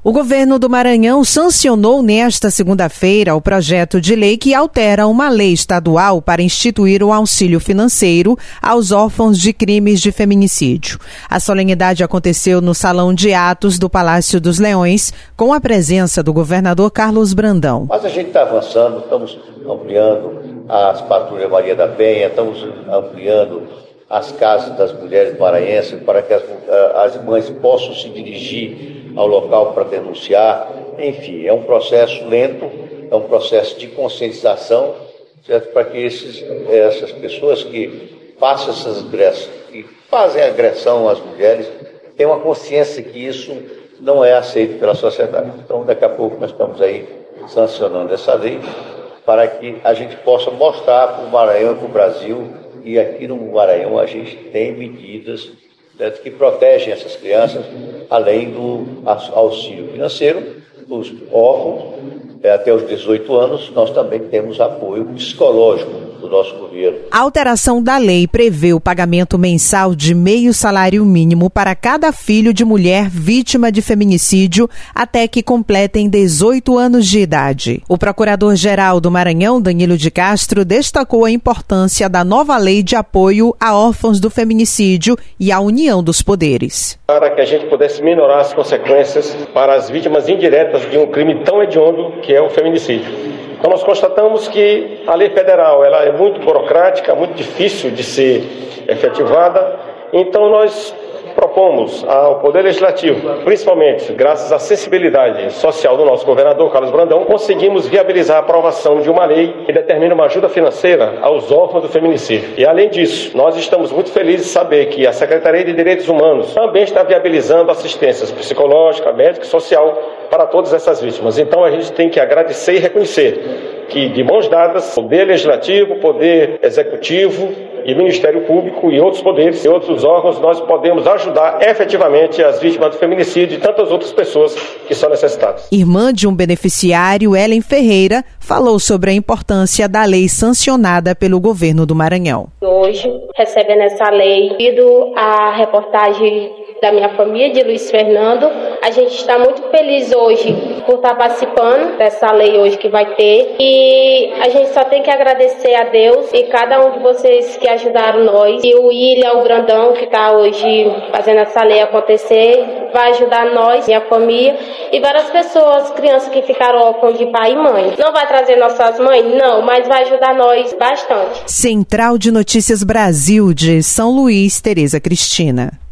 O governo do Maranhão sancionou nesta segunda-feira o projeto de lei que altera uma lei estadual para instituir o auxílio financeiro aos órfãos de crimes de feminicídio. A solenidade aconteceu no Salão de Atos do Palácio dos Leões, com a presença do governador Carlos Brandão. Mas a gente está avançando, estamos ampliando as patrulhas Maria da Penha, estamos ampliando as casas das mulheres maranhenses para que as mães possam se dirigir ao local para denunciar. Enfim, é um processo lento, é um processo de conscientização, certo? Para que essas pessoas que façam essas agressões, que fazem agressão às mulheres, tenham a consciência que isso não é aceito pela sociedade. Então, daqui a pouco nós estamos aí sancionando essa lei para que a gente possa mostrar para o Maranhão e para o Brasil, e aqui no Maranhão a gente tem medidas, certo, que protegem essas crianças, além do auxílio financeiro, os órfãos, até os 18 anos, nós também temos apoio psicológico do nosso governo. A alteração da lei prevê o pagamento mensal de meio salário mínimo para cada filho de mulher vítima de feminicídio até que completem 18 anos de idade. O procurador-geral do Maranhão, Danilo de Castro, destacou a importância da nova lei de apoio a órfãos do feminicídio e a união dos poderes. Para que a gente pudesse minorar as consequências para as vítimas indiretas de um crime tão hediondo que é o feminicídio. Então nós constatamos que a lei federal ela é muito burocrática, muito difícil de ser efetivada, então nós propomos ao Poder Legislativo, principalmente graças à sensibilidade social do nosso governador Carlos Brandão, conseguimos viabilizar a aprovação de uma lei que determina uma ajuda financeira aos órfãos do feminicídio. E além disso, nós estamos muito felizes de saber que a Secretaria de Direitos Humanos também está viabilizando assistências psicológica, médica e social para todas essas vítimas. Então a gente tem que agradecer e reconhecer que, de mãos dadas, Poder Legislativo, Poder Executivo e Ministério Público e outros poderes e outros órgãos, nós podemos ajudar efetivamente as vítimas do feminicídio e tantas outras pessoas que são necessitadas. Irmã de um beneficiário, Ellen Ferreira, falou sobre a importância da lei sancionada pelo governo do Maranhão. Hoje, recebendo essa lei, devido à reportagem da minha família, de Luiz Fernando, a gente está muito feliz hoje por estar participando dessa lei hoje que vai ter, e a gente só tem que agradecer a Deus e cada um de vocês que ajudaram nós, e o William, o Grandão, que está hoje fazendo essa lei acontecer, vai ajudar nós, minha família, e várias pessoas, crianças que ficaram órfãos de pai e mãe. Não vai trazer nossas mães? Não, mas vai ajudar nós bastante. Central de Notícias Brasil de São Luís, Tereza Cristina.